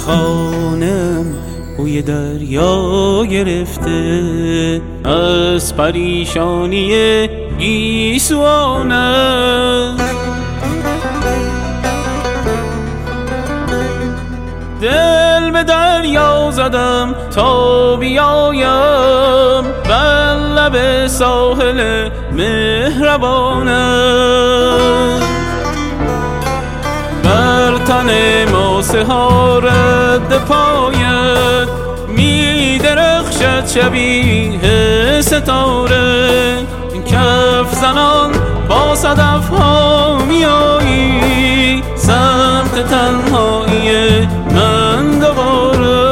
خانم بوی دریا گرفته از پریشانی گیسوانم. دل به دریا زدم تا بیایم بر لب ساحل مهربانم. بر تن ماسه ها رد پایت می درخشد شبیه ستاره. کف زنان با صدف ها می آیی سمت تنهایی من دوباره.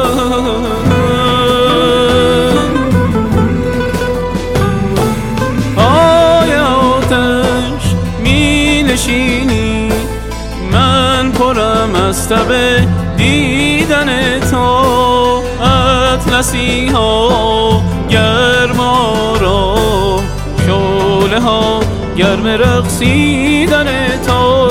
پای آتش می نشینی من پرم از تب دیدن تو. اطلسی ها گرم آرام شعله ها گرم رقصیدن تو.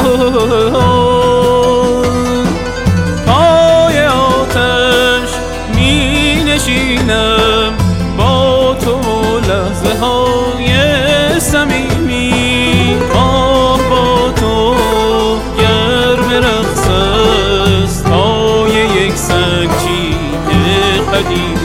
پای آتش می نشینم با تو لحظه های صمیمی. با تو گرم رقص است پای یک سنگچین قدیمی.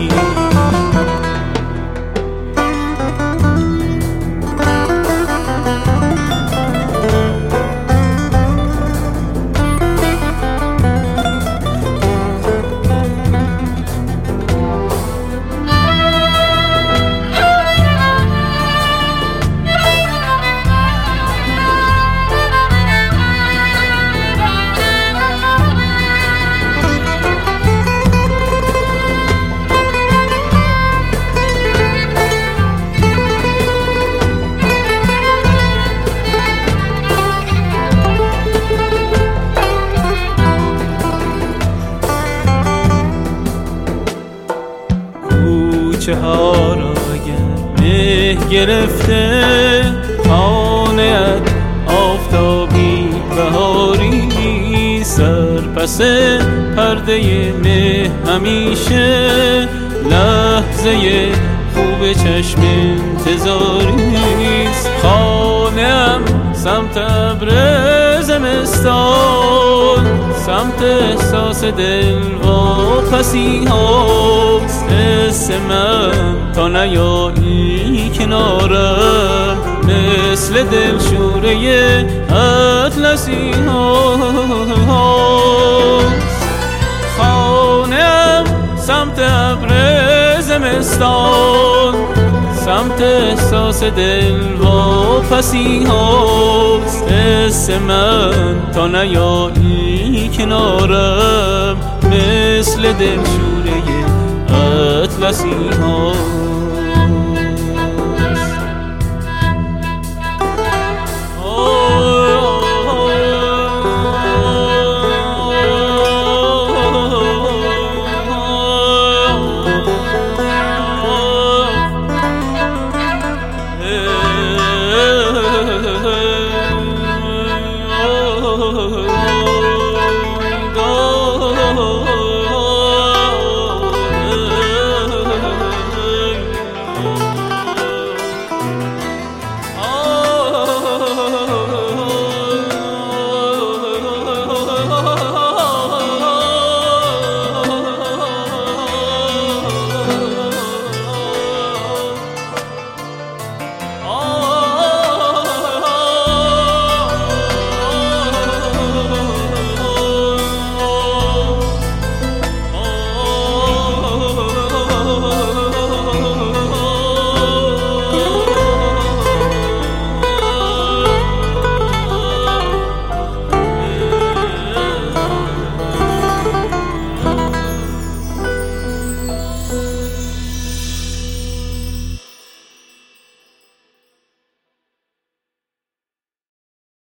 کوچه ها را اگر مه گرفته خانه‌ات آفتابی بهاری. سر پس پرده مه همیشه لحظه خوب چشم انتظاریست. خانه‌ام سمت ابر زمستان سمت احساس دل واپسی هاست. حس من تا نیایی کنارم مثل دلشوره اطلسی هاست. خانه‌ام سمت ابر زمستان سمت احساس دل واپسی هاست. حس من تا نیایی کنارم مثل دلشوره اطلسی هاست.